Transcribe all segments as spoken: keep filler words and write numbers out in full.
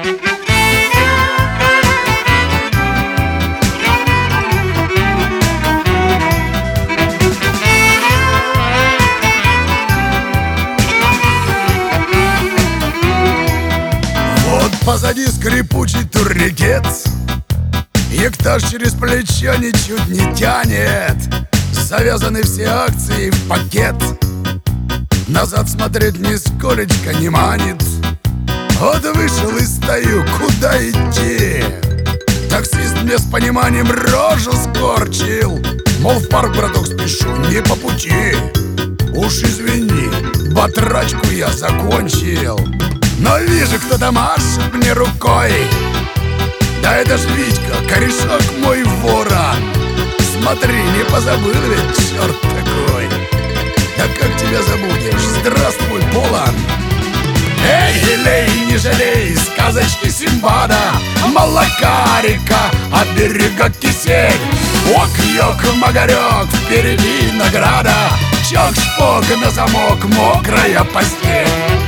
Позади скрипучий турникет, Яктаж через плечо ничуть не тянет. Завязаны все акции в пакет, назад смотреть нисколечко не манит. Вот вышел и стою, куда идти? Таксист мне с пониманием рожу скорчил, мол, в парк, браток, спешу, не по пути. Уж извини, батрачку я закончил. Но вижу, кто-то машет мне рукой. Да это ж Витька, корешок мой ворон. Смотри, не позабыл ведь, черт такой. Да как тебя забудешь, здравствуй, Полон. Эй, лей, не жалей, сказочки Симбада, молока река, от берега кисель. Ок-йок, магарек, впереди награда. Чок-шпок на замок, мокрая постель.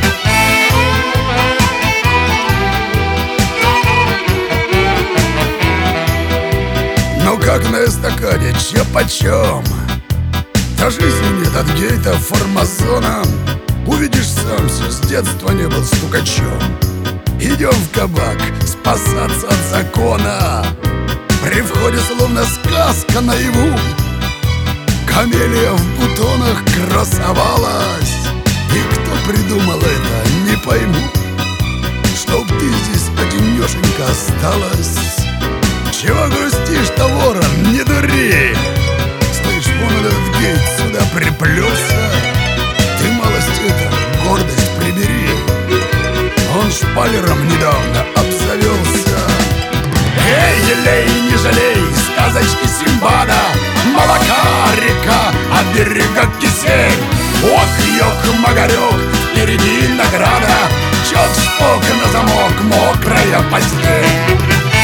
Ну как на эстакаде, чё почем? Да жизни нет от гейта формазоном. Увидишь сам, все с детства не был стукачом. Идем в кабак спасаться от закона. При входе словно сказка наяву. Камелия в бутонах красовалась. И кто придумал это, не пойму. Чтоб ты здесь одинешенька осталась. Чего грустишь-то, ворон, не дури. Слышь, вон этот гейт сюда приплелся. Ты малость это, гордость прибери. Он шпалером недавно обзавелся. Эй, лей, не жалей, сказочки Симбада, молока река, от берега кисель. Ок-йок, магарек, впереди награда. Чок-шпок на замок, мокрая постель.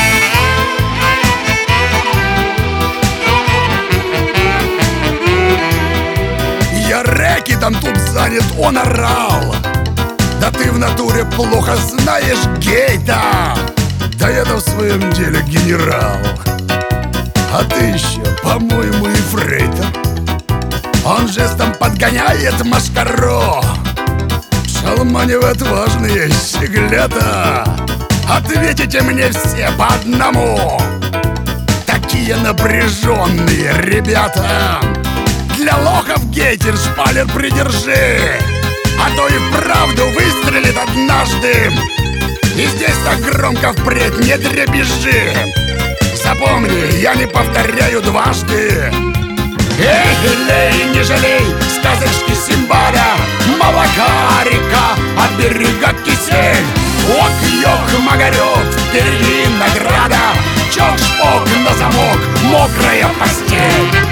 Я рэкетом тут занят, он орал. Да ты в натуре плохо знаешь гейта. Да я-то в своем деле генерал. А ты еще, по-моему, ефрейтор. Он жестом подгоняет машкаро. Шалманивают важные щеглята. Ответите мне все по одному. Такие напряженные ребята. Для лохов гейтер шпалер придержи, а то и вправду выстрелит однажды. И здесь так громко впредь не дребезжи. Запомни, я не повторяю дважды. Эй, лей, не жалей, сказочки Симбада, молока река, от берега кисель. Ок-йок, магарек, впереди награда. Чок-шпок на замок, мокрая постель.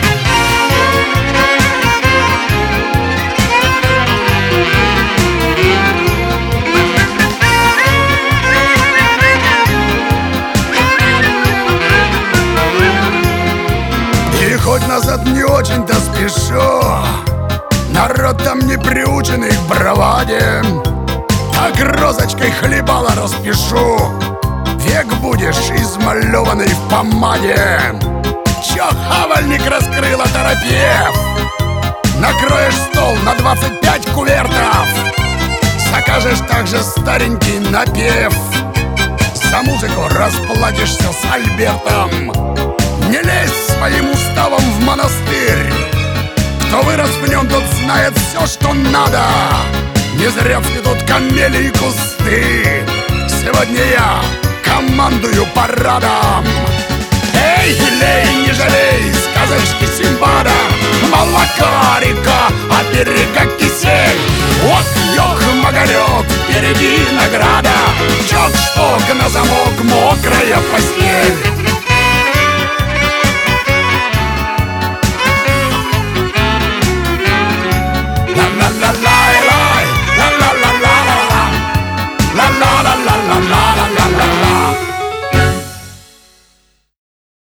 Хоть назад не очень-то спешу, народ там не приученный к браваде. Так розочкой хлебала распишу, век будешь измалеванный в помаде. Чё хавальник раскрыл, оторопев? Накроешь стол на двадцать пять кувертов. Закажешь также старенький напев. За музыку расплатишься с Альбертом. Не лезь своим уставом в монастырь. Кто вырос в нем, тот знает все, что надо. Не зря цветут камелии и кусты. Сегодня я командую парадом. Эй, лей, не жалей, сказочки Симбада, молока река, от берега кисель. Ок-йок, магарек, впереди награда. Чок-шпок на замок, мокрая постель.